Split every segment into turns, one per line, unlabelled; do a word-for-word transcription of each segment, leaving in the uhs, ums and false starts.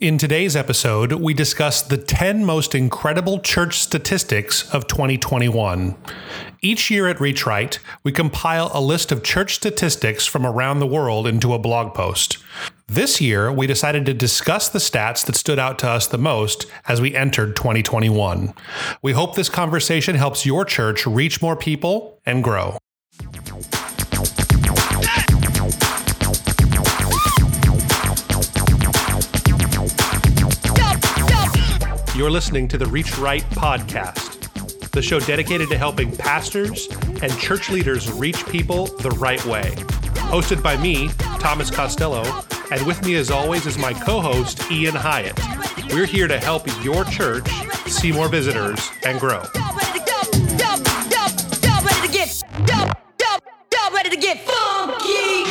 In today's episode, we discuss the ten most incredible church statistics of twenty twenty-one. Each year at Reach Right, we compile a list of church statistics from around the world into a blog post. This year, we decided to discuss the stats that stood out to us the most as we entered twenty twenty-one. We hope this conversation helps your church reach more people and grow. You're listening to the Reach Right podcast, the show dedicated to helping pastors and church leaders reach people the right way. Hosted by me, Thomas Costello, and with me as always is my co-host, Ian Hyatt. We're here to help your church see more visitors and grow.
Y'all ready to go? Y'all, y'all, y'all ready to get, y'all, y'all, y'all ready to get funky?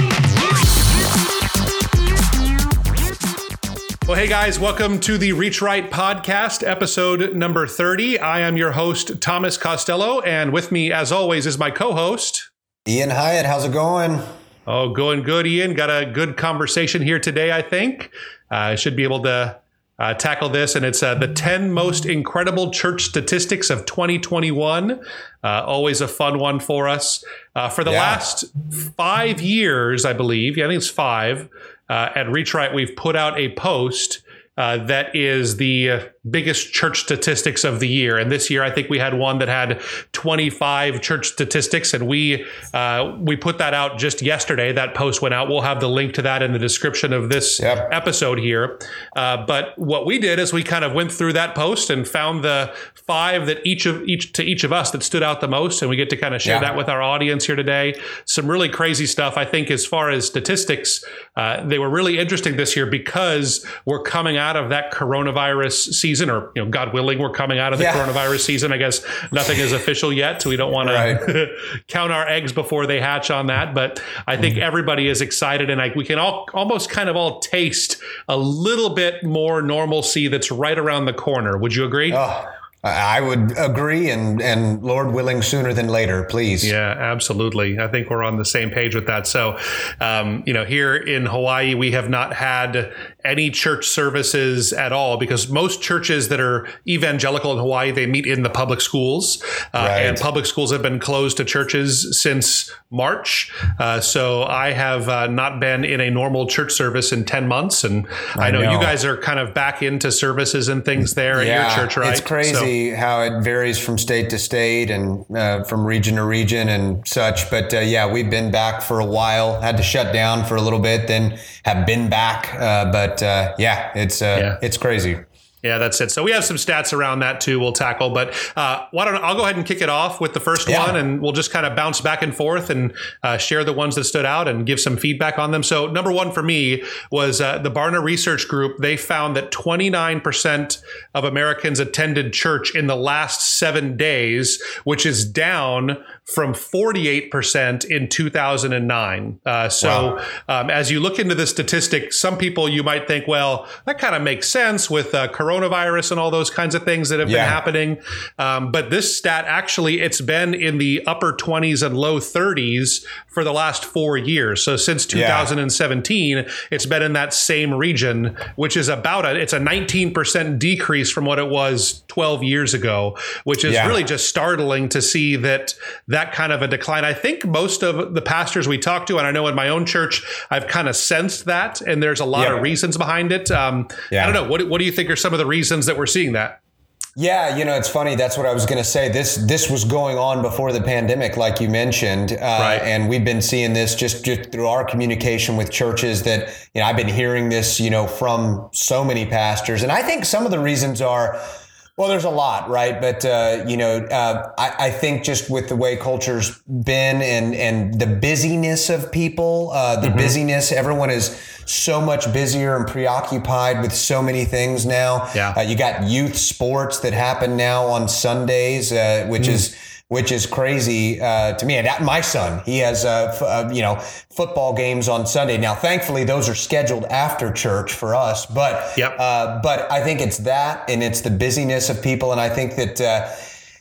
Well, hey guys, welcome to the Reach Right podcast, episode number thirty. I am your host, Thomas Costello, and with me, as always, is my co-host,
Ian Hyatt. How's it going?
Oh, going good, Ian. Got a good conversation here today, I think. I uh, should be able to uh, tackle this, and it's uh, the ten most incredible church statistics of twenty twenty-one. Uh, always a fun one for us. Uh, for the yeah. last five years, I believe, yeah, I think it's five, Uh, at Reach Right, we've put out a post uh, that is the uh, biggest church statistics of the year. And this year, I think we had one that had twenty-five church statistics, and we uh, we put that out just yesterday. That post went out. We'll have the link to that in the description of this yep. episode here. Uh, but what we did is we kind of went through that post and found the five that each of each to each of us that stood out the most, and we get to kind of share yeah. that with our audience here today. Some really crazy stuff. I think as far as statistics, uh, they were really interesting this year because we're coming out of that coronavirus season, or you know, God willing, we're coming out of the yeah. coronavirus season. I guess nothing is official yet, so we don't want right. to count our eggs before they hatch on that. But I think mm. everybody is excited, and I, we can all almost kind of all taste a little bit more normalcy that's right around the corner. Would you agree?
Oh. I would agree, and, and Lord willing, sooner than later, please.
Yeah, absolutely. I think we're on the same page with that. So, um, you know, here in Hawaii, we have not had any church services at all because most churches that are evangelical in Hawaii, they meet in the public schools, uh, right. and public schools have been closed to churches since March. Uh, so I have uh, not been in a normal church service in ten months. And I, I know, know you guys are kind of back into services and things there
yeah,
at your church, right?
It's crazy. So, how it varies from state to state and uh, from region to region and such. But uh, yeah, we've been back for a while, had to shut down for a little bit, then have been back. Uh, but uh, yeah, it's uh, yeah. it's crazy.
Yeah, that's it. So we have some stats around that too we'll tackle, but uh, why don't I'll go ahead and kick it off with the first yeah. one, and we'll just kind of bounce back and forth and uh, share the ones that stood out and give some feedback on them. So number one for me was uh, the Barna Research Group. They found that twenty-nine percent of Americans attended church in the last seven days, which is down from forty-eight percent in two thousand nine. Uh, so wow. um, as you look into the statistic, some people you might think, well, that kind of makes sense with uh, coronavirus and all those kinds of things that have yeah. been happening. Um, but this stat, actually, it's been in the upper twenties and low thirties for the last four years. So since two thousand seventeen, yeah. it's been in that same region, which is about a, it's a nineteen percent decrease from what it was twelve years ago, which is yeah. really just startling to see that that kind of a decline. I think most of the pastors we talk to, and I know in my own church, I've kind of sensed that, and there's a lot yeah. of reasons behind it. Um, yeah. I don't know. What, what do you think are some of the reasons that we're seeing that?
Yeah, you know, it's funny. That's what I was going to say. This this was going on before the pandemic, like you mentioned. Uh, right. And we've been seeing this just, just through our communication with churches that, you know, I've been hearing this, you know, from so many pastors. And I think some of the reasons are, well, there's a lot, right? But, uh, you know, uh, I, I think just with the way culture's been and, and the busyness of people, uh, the mm-hmm. busyness, everyone is so much busier and preoccupied with so many things now. Yeah. Uh, you got youth sports that happen now on Sundays, uh, which mm. is which is crazy uh, to me. And that, my son, he has, uh, f- uh, you know, football games on Sunday. Now, thankfully, those are scheduled after church for us. But, yep. uh, but I think it's that, and it's the busyness of people. And I think that, uh,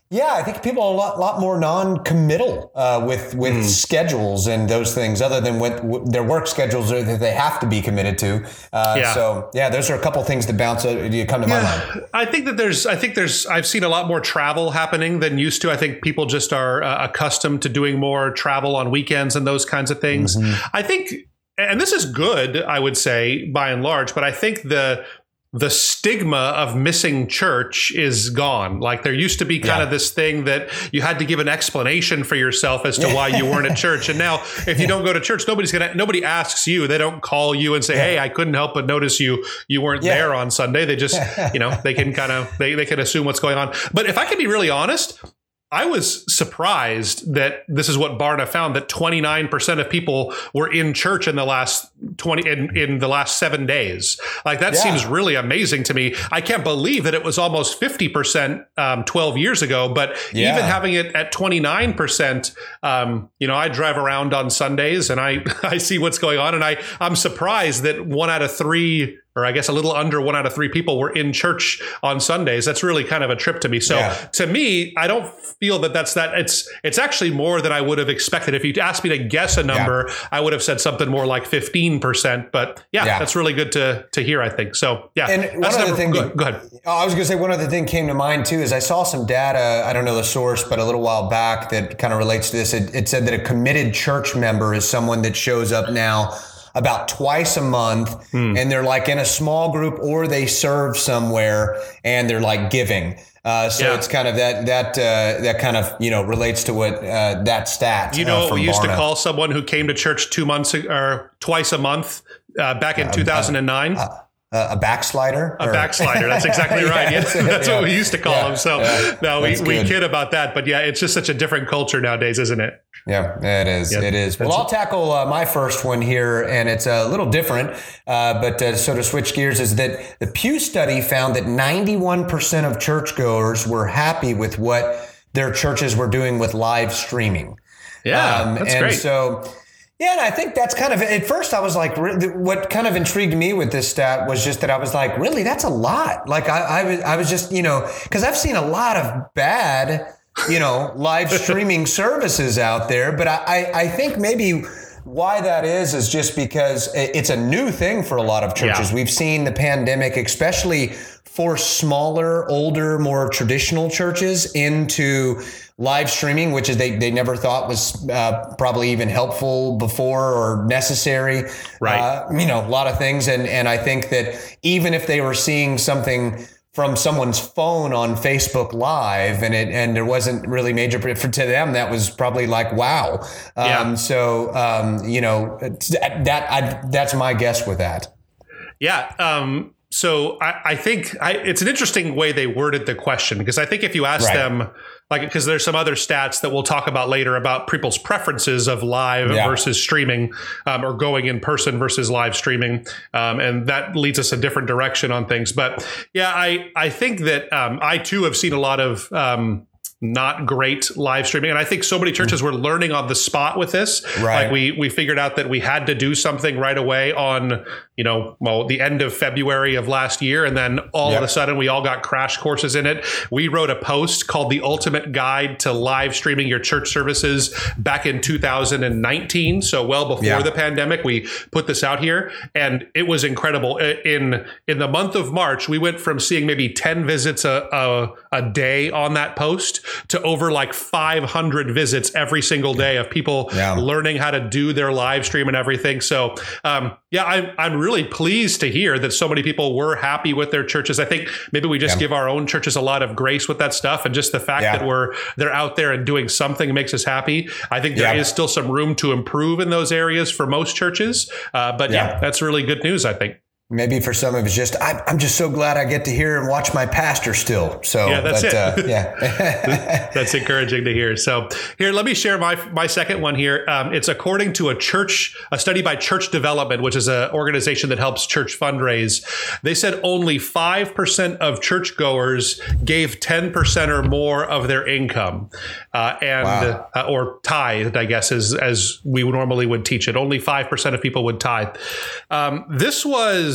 Yeah, I think people are a lot, lot more non-committal uh, with with mm. schedules and those things, other than what, what their work schedules are that they have to be committed to. Uh, yeah. So, yeah, those are a couple of things that bounce uh, come to yeah. my mind.
I think that there's, I think there's, I've seen a lot more travel happening than used to. I think people just are uh, accustomed to doing more travel on weekends and those kinds of things. Mm-hmm. I think, and this is good, I would say, by and large, but I think the the stigma of missing church is gone. Like there used to be kind yeah. of this thing that you had to give an explanation for yourself as to why you weren't at church. And now if you don't go to church, nobody's going to, nobody asks you. They don't call you and say, yeah. hey, I couldn't help but notice you, you weren't yeah. there on Sunday. They just, you know, they can kind of, they, they can assume what's going on. But if I can be really honest, I was surprised that this is what Barna found, that twenty-nine percent of people were in church in the last twenty in, in the last seven days. Like that yeah. seems really amazing to me. I can't believe that it was almost fifty percent um, twelve years ago, but yeah. even having it at twenty-nine percent, um, you know, I drive around on Sundays and I, I see what's going on. And I, I'm surprised that one out of three, or I guess a little under one out of three people were in church on Sundays. That's really kind of a trip to me. So yeah. to me, I don't feel that that's that. It's it's actually more than I would have expected. If you asked me to guess a number, yeah. I would have said something more like fifteen percent. But yeah, yeah, that's really good to to hear, I think. So yeah.
And one other number, thing, go, go ahead. I was going to say one other thing came to mind too, is I saw some data, I don't know the source, but a little while back that kind of relates to this. It, it said that a committed church member is someone that shows up now about twice a month hmm. and they're like in a small group or they serve somewhere and they're like giving. Uh, so yeah. it's kind of that, that, uh, that kind of, you know, relates to what, uh, that stat,
you know,
uh,
we used
Barna.
to call someone who came to church two months or twice a month, uh, back in uh, two thousand nine. Uh,
uh, a backslider,
a or? backslider. That's exactly right. yeah,
that's,
yeah, that's
yeah.
what we used to call
yeah,
them. So
yeah,
no, we, we kid about that, but yeah, it's just such a different culture nowadays, isn't it?
Yeah, it is. Yeah, it is. Well, I'll tackle uh, my first one here, and it's a little different. Uh, but uh, so to switch gears is that the Pew study found that ninety-one percent of churchgoers were happy with what their churches were doing with live streaming.
Yeah, um, that's
and
great.
So, yeah, and I think that's kind of, at first I was like, what kind of intrigued me with this stat was just that I was like, really, that's a lot. Like I, I was, I was just, you know, because I've seen a lot of bad, you know, live streaming services out there. But I, I, I think maybe why that is, is just because it's a new thing for a lot of churches. Yeah. We've seen the pandemic, especially for smaller, older, more traditional churches, into live streaming, which is they, they never thought was uh, probably even helpful before or necessary.
Right.
Uh, you know, a lot of things. And, and I think that even if they were seeing something from someone's phone on Facebook Live, and it and there wasn't really major for to them, that was probably like wow. Um, yeah. So um, you know that I, that's my guess with that.
Yeah. Um, so I, I think I, it's an interesting way they worded the question, because I think if you ask right. them, like, because there's some other stats that we'll talk about later about people's preferences of live yeah. versus streaming, um, or going in person versus live streaming. Um, and that leads us a different direction on things. But yeah, I, I think that um, I too have seen a lot of um, not great live streaming. And I think so many churches were learning on the spot with this. Right. Like we, we figured out that we had to do something right away on, you know, well, the end of February of last year. And then all yep. of a sudden we all got crash courses in it. We wrote a post called The Ultimate Guide to Live Streaming Your Church Services back in two thousand nineteen. So well before yeah. the pandemic, we put this out here, and it was incredible. In, in the month of March, we went from seeing maybe ten visits a, a, a day on that post to over like five hundred visits every single day of people yeah. learning how to do their live stream and everything. So um, yeah, I, I'm really pleased to hear that so many people were happy with their churches. I think maybe we just yeah. give our own churches a lot of grace with that stuff, and just the fact yeah. that we're they're out there and doing something makes us happy. I think there yeah. is still some room to improve in those areas for most churches. Uh, but yeah. yeah, that's really good news, I think.
Maybe for some of it's just, I, I'm just so glad I get to hear and watch my pastor still. So
yeah, that's
but,
it.
Uh, yeah,
that's encouraging to hear. So here, let me share my my second one here. Um, it's according to a church, a study by Church Development, which is an organization that helps church fundraise. They said only five percent of churchgoers gave ten percent or more of their income, uh, and wow. uh, or tithed, I guess, as as we normally would teach it. Only five percent of people would tithe. Um, this was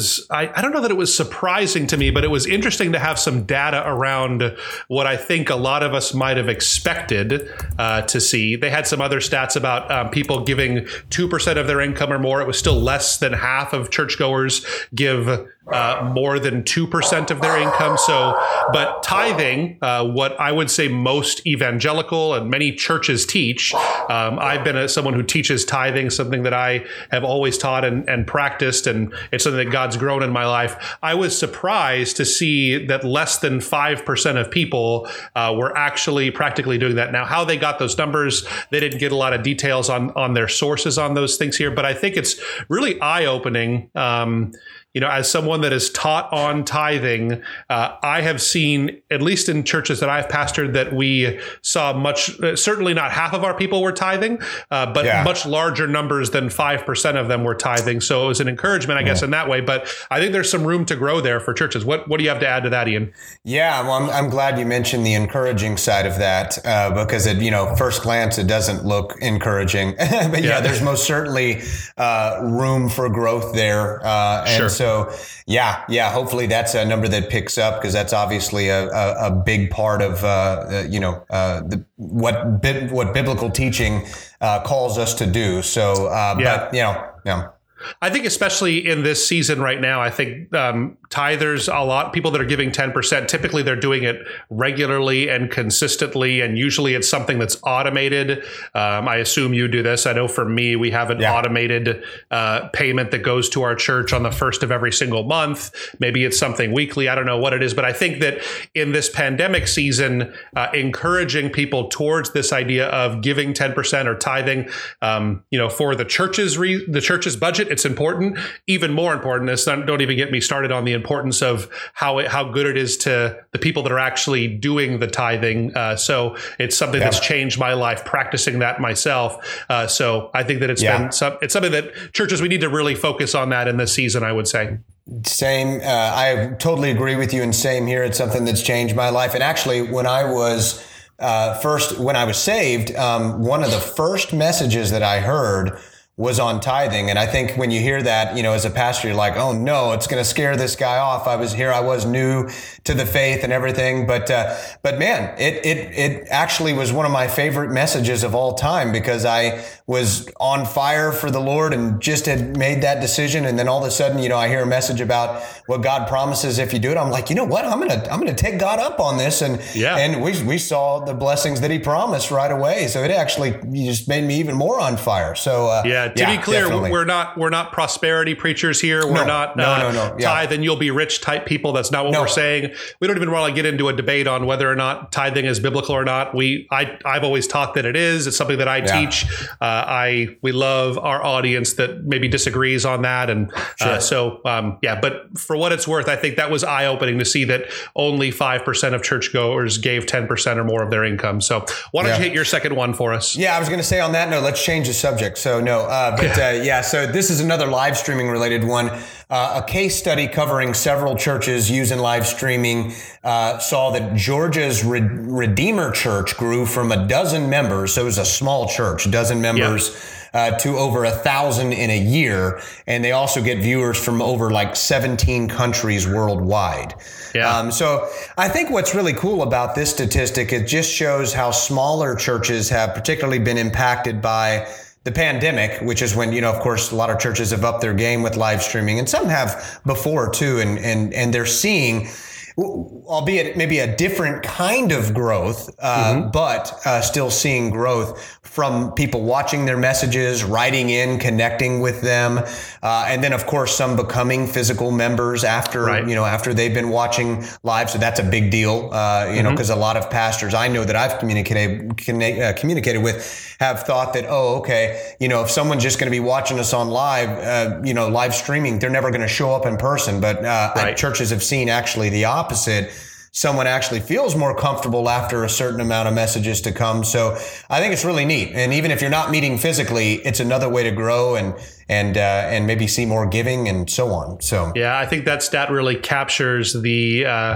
was, I, I don't know that it was surprising to me, but it was interesting to have some data around what I think a lot of us might have expected uh, to see. They had some other stats about um, people giving two percent of their income or more. It was still less than half of churchgoers give uh, more than two percent of their income. So, but tithing, uh, what I would say most evangelical and many churches teach, um, I've been a, someone who teaches tithing, something that I have always taught and, and practiced, and it's something that God's grown in my life. I was surprised to see that less than five percent of people uh, were actually practically doing that. Now, how they got those numbers, they didn't get a lot of details on, on their sources on those things here, but I think it's really eye-opening. Um, You know, as someone that is taught on tithing, uh, I have seen, at least in churches that I've pastored, that we saw much, uh, certainly not half of our people were tithing, uh, but yeah. much larger numbers than five percent of them were tithing. So it was an encouragement, I guess, yeah. in that way. But I think there's some room to grow there for churches. What What do you have to add to that, Ian?
Yeah, well, I'm, I'm glad you mentioned the encouraging side of that uh, because, it, you know, first glance, it doesn't look encouraging. But yeah, yeah, there's most certainly uh, room for growth there. Uh, and
sure.
so So yeah, yeah. Hopefully that's a number that picks up because that's obviously a, a, a big part of uh, you know uh, the, what bi- what biblical teaching uh, calls us to do. So, uh,
yeah.
but you know, yeah.
I think especially in this season right now, I think um, tithers, a lot people that are giving ten percent, typically they're doing it regularly and consistently. And usually it's something that's automated. Um, I assume you do this. I know for me, we have an yeah. automated uh, payment that goes to our church on the first of every single month. Maybe it's something weekly. I don't know what it is. But I think that in this pandemic season, uh, encouraging people towards this idea of giving ten percent or tithing, um, you know, for the church's re- the church's budget, it's important. Even more important is, don't even get me started on the importance of how it, how good it is to the people that are actually doing the tithing. Uh, so it's something yeah. that's changed my life, practicing that myself. Uh, so I think that it's yeah. been some, it's something that churches, we need to really focus on that in this season, I would say.
Same. Uh, I totally agree with you. And same here. It's something that's changed my life. And actually, when I was uh, first, when I was saved, um, one of the first messages that I heard was on tithing. And I think when you hear that, you know, as a pastor, you're like, oh no, it's going to scare this guy off. I was here. I was new to the faith and everything. But, uh, but man, it, it, it actually was one of my favorite messages of all time because I was on fire for the Lord and just had made that decision. And then all of a sudden, you know, I hear a message about what God promises if you do it. I'm like, you know what, I'm going to, I'm going to take God up on this. And,
yeah.
and we, we saw the blessings that he promised right away. So it actually just made me even more on fire. So, uh,
yeah. To yeah, be clear, definitely. we're not we're not prosperity preachers here. We're
no,
not
no,
uh,
no, no. Yeah.
tithe and you'll be rich type people. That's not what
no.
we're saying. We don't even want to get into a debate on whether or not tithing is biblical or not. We I I've always taught that it is. It's something that I yeah. teach. Uh, I we love our audience that maybe disagrees on that, and sure. uh, so um, yeah. But for what it's worth, I think that was eye opening to see that only five percent of churchgoers gave ten percent or more of their income. So why don't yeah. you hit your second one for us?
Yeah, I was going to say on that note, let's change the subject. So no, uh, but uh, yeah. So this is another live streaming related one. Uh, a case study covering several churches using live streaming uh, saw that Georgia's Re- Redeemer Church grew from a dozen members. So it was a small church, a dozen members. Yeah. Uh, to over a thousand in a year. And they also get viewers from over like seventeen countries worldwide.
Yeah.
Um, so I think what's really cool about this statistic, it just shows how smaller churches have particularly been impacted by the pandemic, which is when, you know, of course, a lot of churches have upped their game with live streaming, and some have before too. And, and, and they're seeing, albeit maybe a different kind of growth, uh, mm-hmm. but uh, still seeing growth from people watching their messages, writing in, connecting with them. Uh, and then, of course, some becoming physical members after, right. you know, after they've been watching live. So that's a big deal, uh, you mm-hmm. know, because a lot of pastors I know that I've communicated conne- uh, communicated with have thought that, oh, okay, you know, if someone's just going to be watching us on live, uh, you know, live streaming, they're never going to show up in person. But uh, right. churches have seen actually the opposite. Someone actually feels more comfortable after a certain amount of messages to come. So I think it's really neat. And even if you're not meeting physically, it's another way to grow and and uh, and maybe see more giving and so on. So
yeah, I think that stat really captures the uh,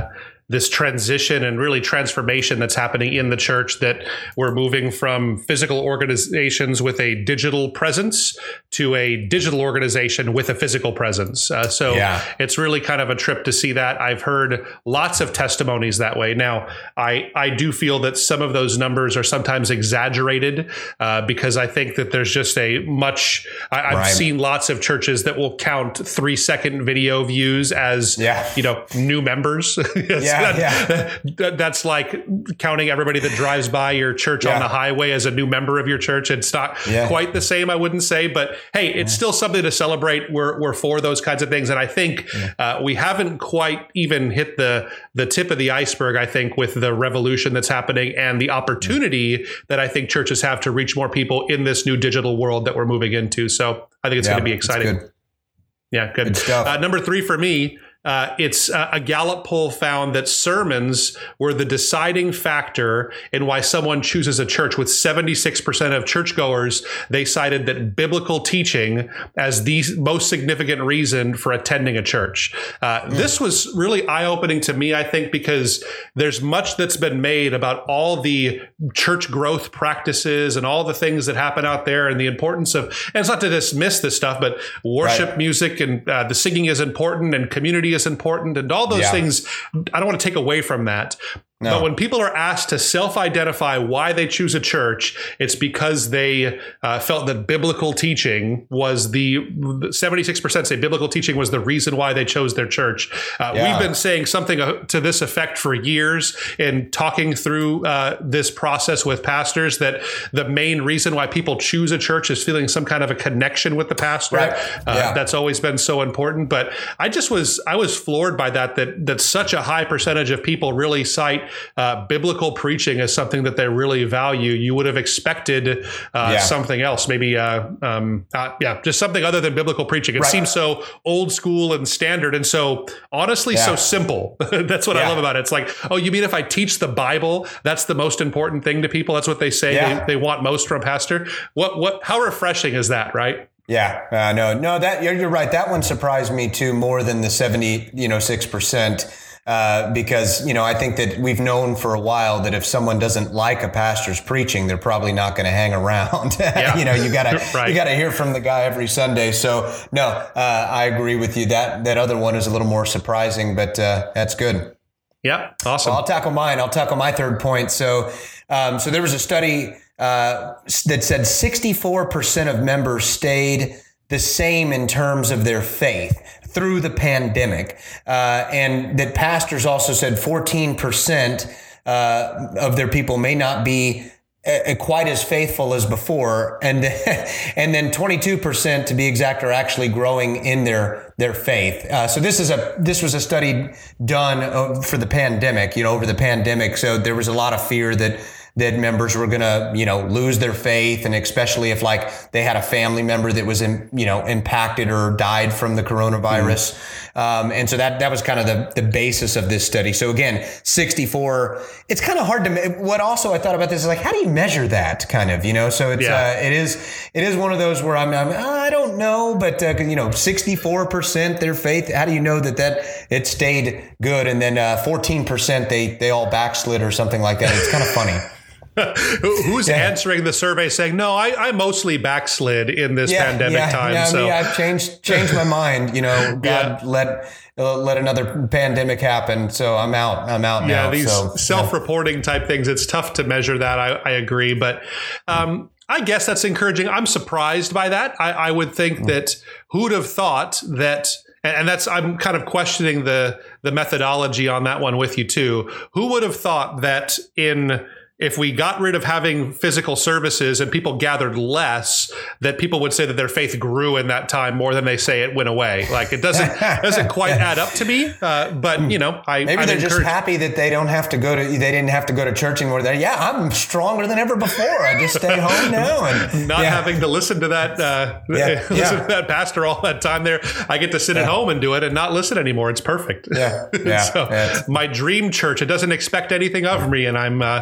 this transition and really transformation that's happening in the church, that we're moving from physical organizations with a digital presence to a digital organization with a physical presence. Uh, so yeah. It's really kind of a trip to see that. I've heard lots of testimonies that way. Now, I, I do feel that some of those numbers are sometimes exaggerated uh, because I think that there's just a much, I, I've right. seen lots of churches that will count three second video views as, yeah. you know, new members. yeah. That, yeah. That, that's like counting everybody that drives by your church yeah. on the highway as a new member of your church. It's not yeah. quite the same, I wouldn't say, but hey, it's yeah. still something to celebrate. We're we're for those kinds of things, and I think yeah. uh, we haven't quite even hit the the tip of the iceberg. I think with the revolution that's happening and the opportunity yeah. that I think churches have to reach more people in this new digital world that we're moving into. So I think it's yeah, going to be exciting.
Good.
Yeah, good. good stuff. Uh, number three for me. Uh, it's uh, a Gallup poll found that sermons were the deciding factor in why someone chooses a church. With seventy-six percent of churchgoers, they cited that biblical teaching as the most significant reason for attending a church. Uh, mm. This was really eye-opening to me, I think, because there's much that's been made about all the church growth practices and all the things that happen out there and the importance of, and it's not to dismiss this stuff, but worship right. music and uh, the singing is important and community is important and all those yeah. things. I don't want to take away from that. No. But when people are asked to self-identify why they choose a church, it's because they uh, felt that biblical teaching was the, seventy-six percent say biblical teaching was the reason why they chose their church. Uh, yeah. We've been saying something to this effect for years in talking through uh, this process with pastors, that the main reason why people choose a church is feeling some kind of a connection with the pastor. Right. Uh, yeah. That's always been so important. But I just was, I was floored by that, that, that such a high percentage of people really cite Uh, biblical preaching as something that they really value. You would have expected uh, yeah. something else, maybe, uh, um, uh, yeah, just something other than biblical preaching. It right. seems so old school and standard, and so honestly, yeah. so simple. That's what yeah. I love about it. It's like, oh, you mean if I teach the Bible, that's the most important thing to people? That's what they say yeah. they, they want most from a pastor. What, what, how refreshing is that, right?
Yeah, uh, no, no, that you're, you're right. That one surprised me too, more than the seventy, you know, six percent. Uh, because, you know, I think that we've known for a while that if someone doesn't like a pastor's preaching, they're probably not going to hang around. Yeah. you know, you gotta, right. you gotta hear from the guy every Sunday. So no, uh, I agree with you. That, that other one is a little more surprising, but, uh, that's good.
Yeah. Awesome.
Well, I'll tackle mine. I'll tackle my third point. So, um, so there was a study, uh, that said sixty-four percent of members stayed the same in terms of their faith through the pandemic. Uh, and that pastors also said fourteen percent uh, of their people may not be uh, quite as faithful as before. And, and then twenty-two percent to be exact are actually growing in their, their faith. Uh, so this is a, this was a study done for the pandemic, you know, over the pandemic. So there was a lot of fear that that members were going to, you know, lose their faith. And especially if like they had a family member that was, in, you know, impacted or died from the coronavirus. Mm. Um, and so that, that was kind of the, the basis of this study. So again, sixty-four, it's kind of hard to, what also I thought about this is like, how do you measure that kind of, you know? So it's, yeah. uh, it is, it is one of those where I'm, I'm I don't know, but, uh, you know, sixty-four percent their faith, how do you know that, that it stayed good? And then, uh, fourteen percent they, they all backslid or something like that. It's kind of funny.
Who's yeah. answering the survey saying, no, I, I mostly backslid in this yeah, pandemic
yeah,
time.
Yeah,
so
me, I've changed changed my mind. You know, God yeah. let uh, let another pandemic happen. So I'm out. I'm out
yeah,
now.
These
so,
self-reporting yeah. type things, it's tough to measure that. I, I agree. But um, I guess that's encouraging. I'm surprised by that. I, I would think mm. that who'd have thought that, and that's, I'm kind of questioning the the methodology on that one with you too. Who would have thought that in if we got rid of having physical services and people gathered less, that people would say that their faith grew in that time more than they say it went away? Like it doesn't doesn't quite add up to me. Uh, but you know, I
maybe
I'm
they're just happy that they don't have to go to they didn't have to go to church anymore. They're, yeah, I'm stronger than ever before. I just stay home now and
not
yeah.
having to listen to that uh,
yeah.
listen
yeah.
to that pastor all that time there. I get to sit yeah. at home and do it and not listen anymore. It's perfect.
Yeah, yeah.
so
yeah.
my dream church, it doesn't expect anything of me, and I'm uh, I'm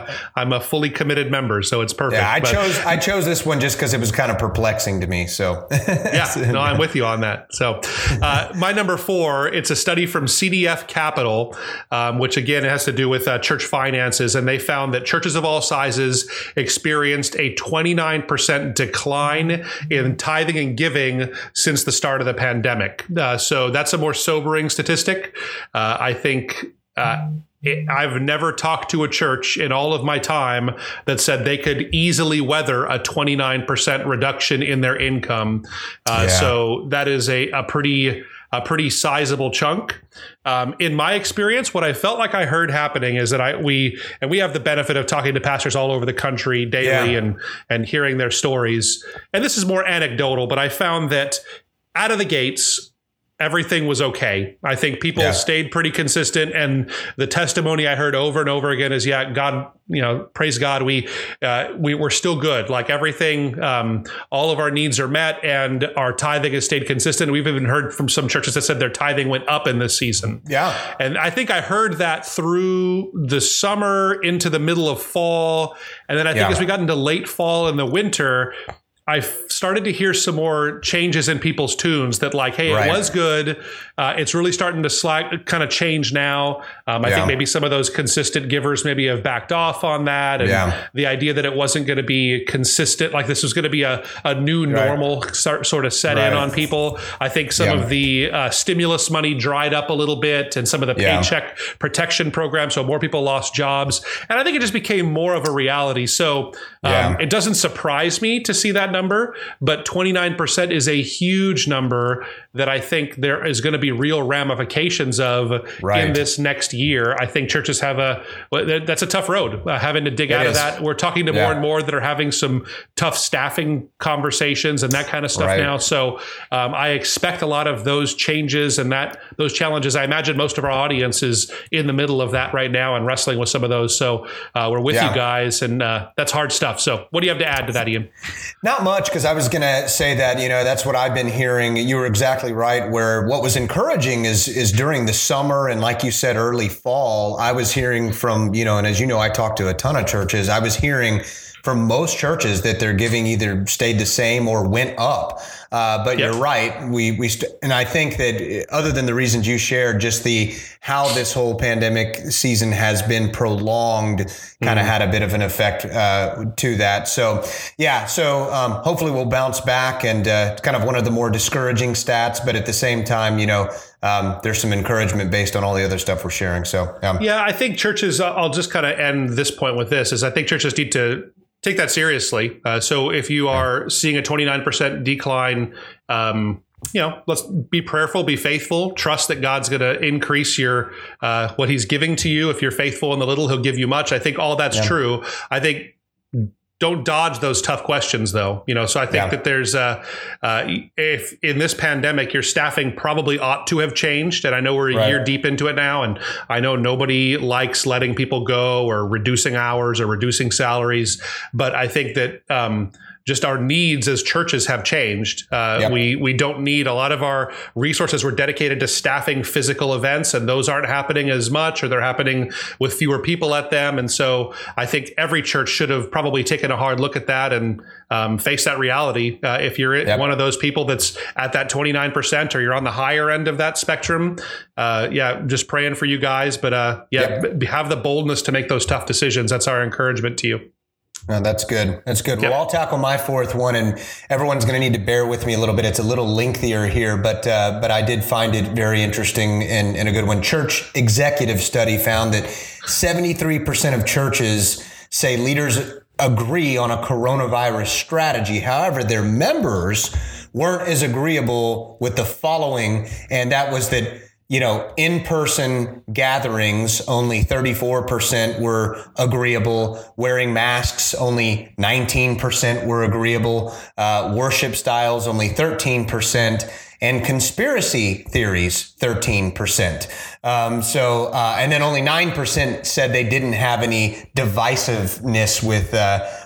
I'm a fully committed member, so it's perfect.
Yeah, I
but,
chose I chose this one just because it was kind of perplexing to me. So
yeah, no, I'm with you on that. So uh, my number four, it's a study from C D F Capital, um, which again has to do with uh, church finances, and they found that churches of all sizes experienced a twenty-nine percent decline in tithing and giving since the start of the pandemic. Uh, so that's a more sobering statistic. Uh, I think. Uh, It, I've never talked to a church in all of my time that said they could easily weather a twenty-nine percent reduction in their income. Uh, yeah. So that is a, a pretty a pretty sizable chunk. Um, in my experience, what I felt like I heard happening is that I we and we have the benefit of talking to pastors all over the country daily yeah. and and hearing their stories. And this is more anecdotal, but I found that out of the gates, everything was okay. I think people yeah. stayed pretty consistent, and the testimony I heard over and over again is, yeah, God, you know, praise God, we uh, we were still good. Like everything, um, all of our needs are met, and our tithing has stayed consistent. We've even heard from some churches that said their tithing went up in this season.
Yeah,
and I think I heard that through the summer into the middle of fall, and then I think yeah. as we got into late fall and the winter, I started to hear some more changes in people's tunes that like, hey, right. it was good. Uh, it's really starting to slack, kind of change now. Um, I yeah. think maybe some of those consistent givers maybe have backed off on that. And yeah. the idea that it wasn't going to be consistent, like this was going to be a, a new normal right. start, sort of set right. in on people. I think some yeah. of the uh, stimulus money dried up a little bit, and some of the yeah. paycheck protection programs. So more people lost jobs. And I think it just became more of a reality. So um, yeah. it doesn't surprise me to see that number, but twenty-nine percent is a huge number that I think there is going to be real ramifications of right. in this next year. I think churches have a, that's a tough road, uh, having to dig it out is. of that. We're talking to yeah. more and more that are having some tough staffing conversations and that kind of stuff right. now. So um, I expect a lot of those changes and that those challenges. I imagine most of our audience is in the middle of that right now and wrestling with some of those. So uh, we're with yeah. you guys, and uh, that's hard stuff. So what do you have to add to that, Ian?
Not much, because I was going to say that, you know, that's what I've been hearing. You were exactly right, where what was encouraging is is during the summer and, like you said, early fall, I was hearing from, you know, and as you know, I talked to a ton of churches. I was hearing from most churches that their giving either stayed the same or went up. Uh, but yep. you're right. We we st- and I think that other than the reasons you shared, just the how this whole pandemic season has been prolonged kind of mm-hmm. had a bit of an effect uh, to that. So yeah, so um, hopefully we'll bounce back, and uh, it's kind of one of the more discouraging stats, but at the same time, you know, um, there's some encouragement based on all the other stuff we're sharing. So um,
yeah, I think churches. I'll just kind of end this point with this: is I think churches need to take that seriously. Uh, so if you are seeing a twenty-nine percent decline, um, you know, let's be prayerful, be faithful, trust that God's going to increase your, uh, what he's giving to you. If you're faithful in the little, he'll give you much. I think all that's yeah. true. I think don't dodge those tough questions, though. You know, so I think yeah. that there's uh, uh, if in this pandemic, your staffing probably ought to have changed. And I know we're a right. year deep into it now, and I know nobody likes letting people go or reducing hours or reducing salaries. But I think that um, just our needs as churches have changed. Uh, yep. We we don't need a lot of our resources were dedicated to staffing physical events, and those aren't happening as much, or they're happening with fewer people at them. And so I think every church should have probably taken a hard look at that and um, face that reality. Uh, if you're yep. one of those people that's at that twenty-nine percent, or you're on the higher end of that spectrum, uh, yeah, just praying for you guys. But uh, yeah, yep. b- have the boldness to make those tough decisions. That's our encouragement to you.
No, that's good. That's good. Yep. Well, I'll tackle my fourth one, and everyone's going to need to bear with me a little bit. It's a little lengthier here, but uh, but I did find it very interesting and, and a good one. Church executive study found that seventy-three percent of churches say leaders agree on a coronavirus strategy. However, their members weren't as agreeable with the following, and that was that, you know, in-person gatherings, only thirty-four percent were agreeable. Wearing masks, only nineteen percent were agreeable. Uh, worship styles, only thirteen percent. And conspiracy theories, thirteen percent. Um, so, uh, and then only nine percent said they didn't have any divisiveness with uh,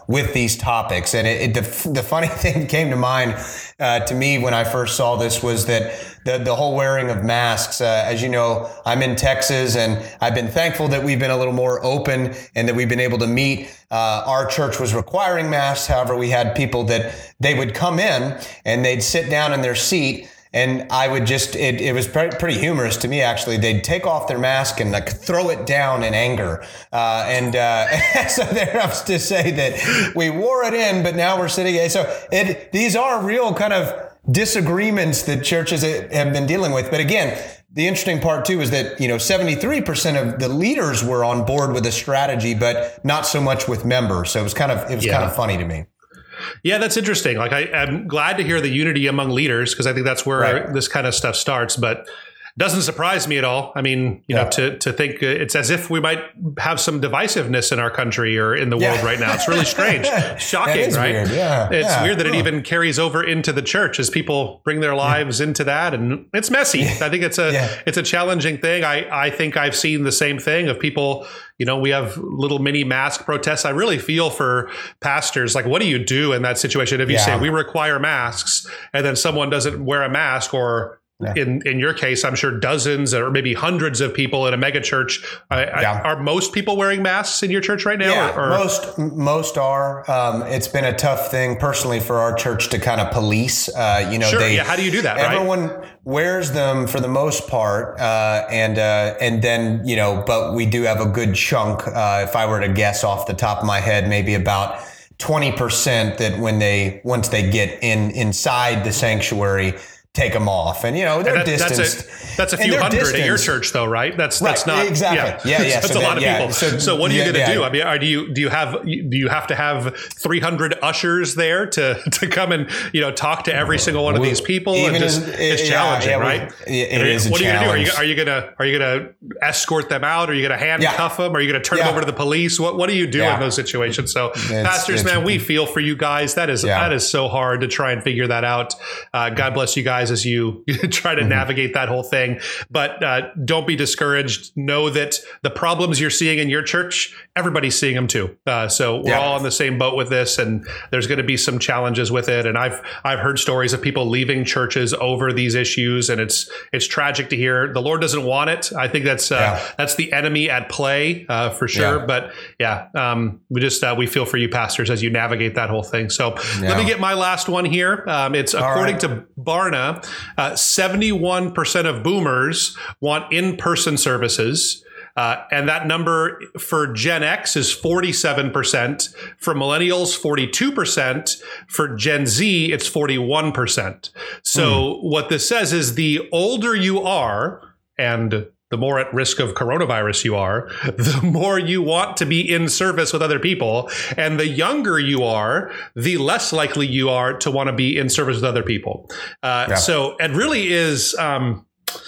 with these topics. And it, it, the, the funny thing that came to mind uh, to me when I first saw this was that the, the whole wearing of masks, uh, as you know, I'm in Texas, and I've been thankful that we've been a little more open and that we've been able to meet. Uh, our church was requiring masks. However, we had people that they would come in and they'd sit down in their seat, and I would just, it, it was pretty, pretty humorous to me, actually. They'd take off their mask and like throw it down in anger. Uh, and uh, so there I was to say that we wore it in, but now we're sitting. So it, these are real kind of disagreements that churches have been dealing with. But again, the interesting part too is that, you know, seventy-three percent of the leaders were on board with the strategy, but not so much with members. So it was kind of, it was yeah. kind of funny to me.
Yeah, that's interesting. Like, I, I'm glad to hear the unity among leaders, because I think that's where
right.
this kind of stuff starts. But doesn't surprise me at all. I mean, you yeah. know, to to think it's as if we might have some divisiveness in our country or in the yeah. world right now. It's really strange, shocking, right?
Weird. Yeah.
It's
yeah.
weird that
huh.
it even carries over into the church as people bring their lives yeah. into that, and it's messy. Yeah. I think it's a yeah. it's a challenging thing. I I think I've seen the same thing of people. You know, we have little mini mask protests. I really feel for pastors. Like, what do you do in that situation if you yeah. say we require masks and then someone doesn't wear a mask, or yeah. in, in your case, I'm sure dozens or maybe hundreds of people in a mega church. I, yeah. I, are most people wearing masks in your church right now?
Yeah,
or, or?
most most are. Um, it's been a tough thing personally for our church to kind of police. Uh, you know,
sure.
they,
yeah. How do you do that?
Everyone
right?
wears them for the most part, uh, and uh, and then you know, but we do have a good chunk. Uh, if I were to guess off the top of my head, maybe about twenty percent that when they once they get in inside the sanctuary, take them off, and you know they're that, distanced.
That's a, that's a few hundred distanced. At your church, though, right? That's that's
right,
not
exactly. Yeah, yeah. yeah.
That's
so
a
that,
lot of
yeah.
people. So, so what are you yeah, going to yeah. do? I mean, are, do you do you have do you have to have three hundred ushers there to to come and you know talk to every single one of these people?
Even
and just,
as,
it's
yeah,
challenging,
yeah,
right?
We, it, it is.
What
a
are you going to do?
challenge.
Are you, are you gonna are you gonna escort them out? Are you gonna handcuff
yeah.
them? Are you gonna turn
yeah.
them over to the police? What what do you do
yeah.
in those situations? So,
it's,
pastors,
it's,
man, we feel for you guys. That is
yeah.
that is so hard to try and figure that out. Uh, God bless you guys as you try to mm-hmm. navigate that whole thing. But uh, don't be discouraged. Know that the problems you're seeing in your church, everybody's seeing them too. Uh, so we're
yeah.
all on the same boat with this, and there's going to be some challenges with it. And I've I've heard stories of people leaving churches over these issues, and it's it's tragic to hear. The Lord doesn't want it. I think that's uh, yeah. that's the enemy at play uh, for sure. Yeah. But yeah, um, we just uh, we feel for you, pastors, as you navigate that whole thing. So yeah. let me get my last one here. Um, it's all according right. to Barna, uh, seventy-one percent of boomers want in-person services. Uh, and that number for Gen X is forty-seven percent. For millennials, forty-two percent. For Gen Z, it's forty-one percent. So mm. what this says is the older you are, and the more at risk of coronavirus you are, the more you want to be in service with other people. And the younger you are, the less likely you are to want to be in service with other people. Uh, yeah. So it really is... Um,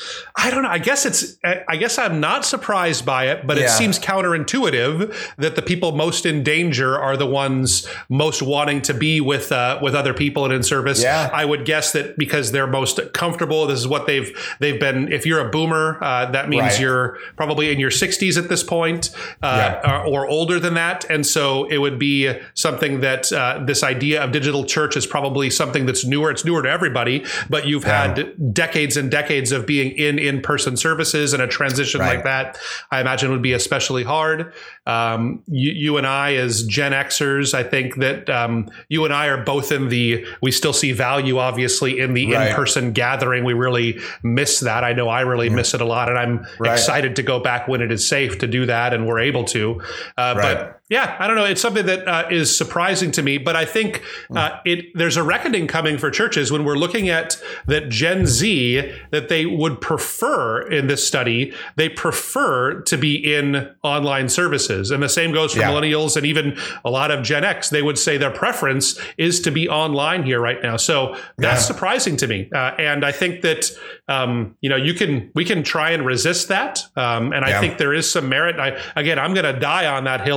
I don't know. I guess it's, I guess I'm not surprised by it, but yeah. it seems counterintuitive that the people most in danger are the ones most wanting to be with, uh, with other people and in service.
Yeah.
I would guess that because they're most comfortable, this is what they've, they've been, if you're a boomer, uh, that means right. you're probably in your sixties at this point, uh, yeah. or, or older than that. And so it would be something that, uh, this idea of digital church is probably something that's newer. It's newer to everybody, but you've yeah. had decades and decades of being in in-person services, and a transition right. like that, I imagine, would be especially hard. Um, you, you and I, as Gen Xers, I think that um, you and I are both in the, we still see value, obviously, in the right. in-person gathering. We really miss that. I know I really mm. miss it a lot, and I'm right. excited to go back when it is safe to do that, and we're able to. Uh, right. But yeah, I don't know. It's something that uh, is surprising to me, but I think uh, it there's a reckoning coming for churches when we're looking at that Gen Z, that they would prefer in this study, they prefer to be in online services. And the same goes for yeah. millennials and even a lot of Gen X. They would say their preference is to be online here right now. So that's yeah. surprising to me. Uh, and I think that, um, you know, you can, we can try and resist that. Um, and I yeah. think there is some merit. I, again, I'm going to die on that hill of saying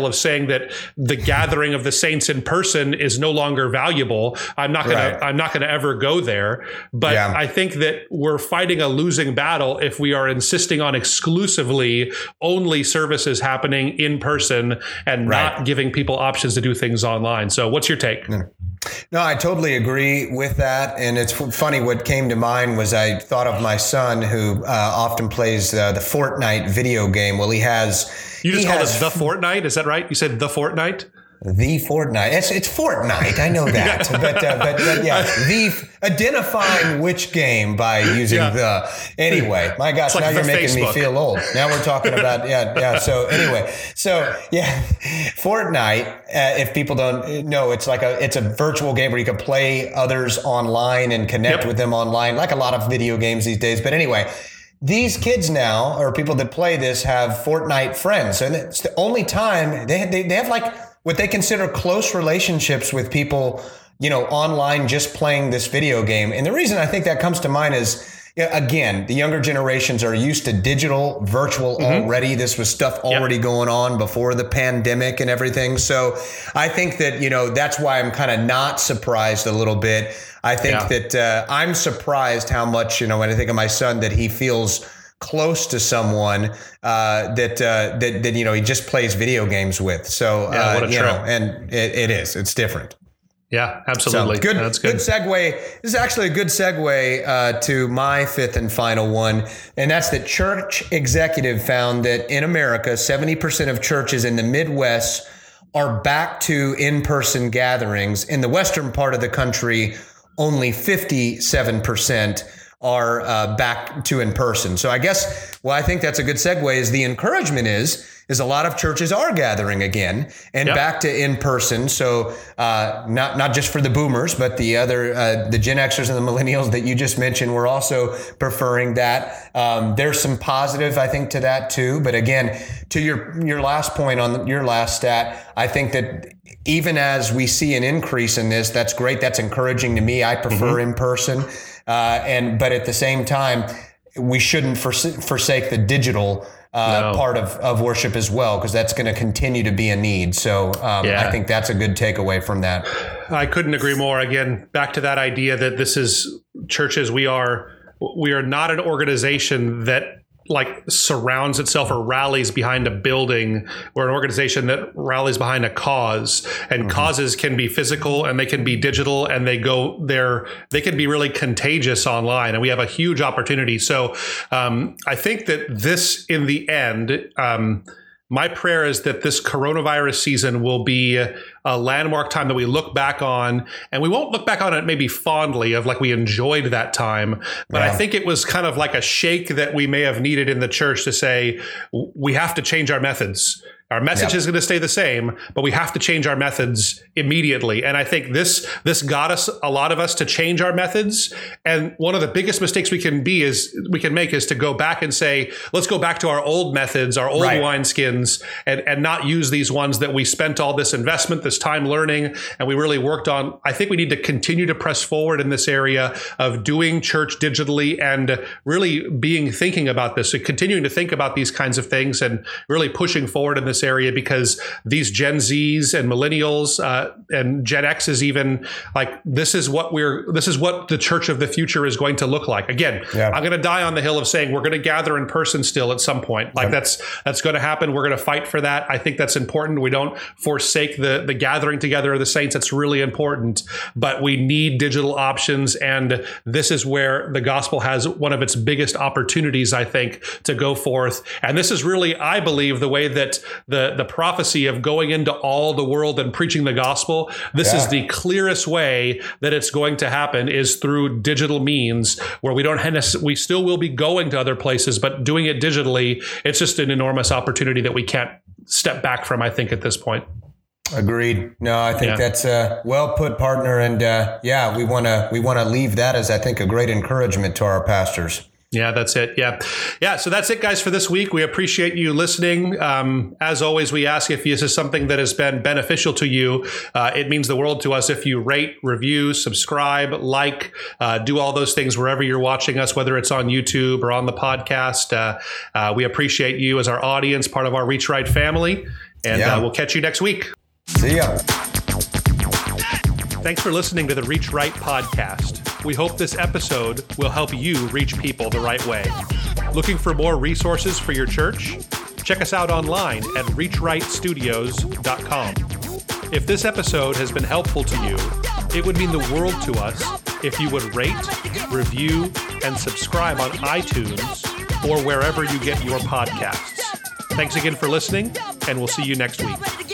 saying that the gathering of the saints in person is no longer valuable. I'm not going right. to I'm not going to ever go there. But yeah. I think that we're fighting a losing battle if we are insisting on exclusively only services happening in person and right. not giving people options to do things online. So what's your take?
Yeah. No, I totally agree with that. And it's funny, what came to mind was I thought of my son who uh, often plays uh, the Fortnite video game. Well, he has...
You just called
has,
it the Fortnite? Is that right? You said the Fortnite?
The Fortnite. It's it's Fortnite. I know that. but, uh, but but yeah, the identifying which game by using yeah. the. Anyway, my gosh, like now you're making Facebook. me feel old. Now we're talking about yeah yeah. So anyway, so yeah, Fortnite. Uh, if people don't know, it's like a it's a virtual game where you can play others online and connect yep. with them online, like a lot of video games these days. But anyway. These kids now, or people that play this, have Fortnite friends. And it's the only time they, they, they have like what they consider close relationships with people, you know, online just playing this video game. And the reason I think that comes to mind is, again, the younger generations are used to digital, virtual mm-hmm. already. This was stuff already yep. going on before the pandemic and everything. So I think that, you know, that's why I'm kind of not surprised a little bit. I think yeah. that uh, I'm surprised how much, you know, when I think of my son, that he feels close to someone uh, that, uh, that, that, you know, he just plays video games with. So,
yeah,
uh,
what a
you
trip.
know, and it, it is, it's different.
Yeah, absolutely.
So good,
That's good.
Good segue. This is actually a good segue uh, to my fifth and final one. And that's that Church Executive found that in America, seventy percent of churches in the Midwest are back to in-person gatherings. In the western part of the country, only fifty-seven percent are uh, back to in person. So I guess, well, I think that's a good segue is the encouragement is, is a lot of churches are gathering again and yep. back to in person. So uh, not, not just for the boomers, but the other, uh, the Gen Xers and the millennials that you just mentioned, were also preferring that. Um, there's some positive, I think, to that too. But again, to your, your last point on your last stat, I think that even as we see an increase in this, that's great. That's encouraging to me. I prefer mm-hmm. in person. Uh, and but at the same time, we shouldn't forsa- forsake the digital uh, no. part of, of worship as well, because that's going to continue to be a need. So um, yeah. I think that's a good takeaway from that.
I couldn't agree more. Again, back to that idea that this is churches. We are we are not an organization that like surrounds itself or rallies behind a building. We're an organization that rallies behind a cause, and mm-hmm. causes can be physical and they can be digital, and they go there. They can be really contagious online, and we have a huge opportunity. So um, I think that this, in the end, um, my prayer is that this coronavirus season will be a landmark time that we look back on, and we won't look back on it maybe fondly of like we enjoyed that time. But yeah. I think it was kind of like a shake that we may have needed in the church to say, we have to change our methods. Our message yep. is going to stay the same, but we have to change our methods immediately. And I think this this got us, a lot of us, to change our methods. And one of the biggest mistakes we can be is we can make is to go back and say, let's go back to our old methods, our old right. wineskins, and, and not use these ones that we spent all this investment, this time learning, and we really worked on. I think we need to continue to press forward in this area of doing church digitally and really being thinking about this, and continuing to think about these kinds of things and really pushing forward in this area, because these Gen Zs and millennials uh, and Gen Xs, even, like, this is what we're this is what the church of the future is going to look like. Again, yeah. I'm going to die on the hill of saying we're going to gather in person still at some point. Like, yep. that's that's going to happen. We're going to fight for that. I think that's important. We don't forsake the the gathering together of the saints. That's really important. But we need digital options, and this is where the gospel has one of its biggest opportunities, I think, to go forth. And this is really, I believe, the way that the, the prophecy of going into all the world and preaching the gospel, this yeah. is the clearest way that it's going to happen, is through digital means, where we don't have, we still will be going to other places, but doing it digitally. It's just an enormous opportunity that we can't step back from, I think, at this point.
Agreed. No, I think yeah. that's a well put, partner. And uh, yeah, we want to we want to leave that as, I think, a great encouragement to our pastors.
Yeah, that's it. Yeah. Yeah. So that's it, guys, for this week. We appreciate you listening. Um, as always, we ask if this is something that has been beneficial to you. Uh, it means the world to us if you rate, review, subscribe, like, uh, do all those things wherever you're watching us, whether it's on YouTube or on the podcast. Uh, uh, we appreciate you as our audience, part of our Reach Right family. And
Yeah.
uh, we'll catch you next week.
See ya.
Thanks for listening to the Reach Right podcast. We hope this episode will help you reach people the right way. Looking for more resources for your church? Check us out online at reach right studios dot com. If this episode has been helpful to you, it would mean the world to us if you would rate, review, and subscribe on iTunes or wherever you get your podcasts. Thanks again for listening, and we'll see you next week.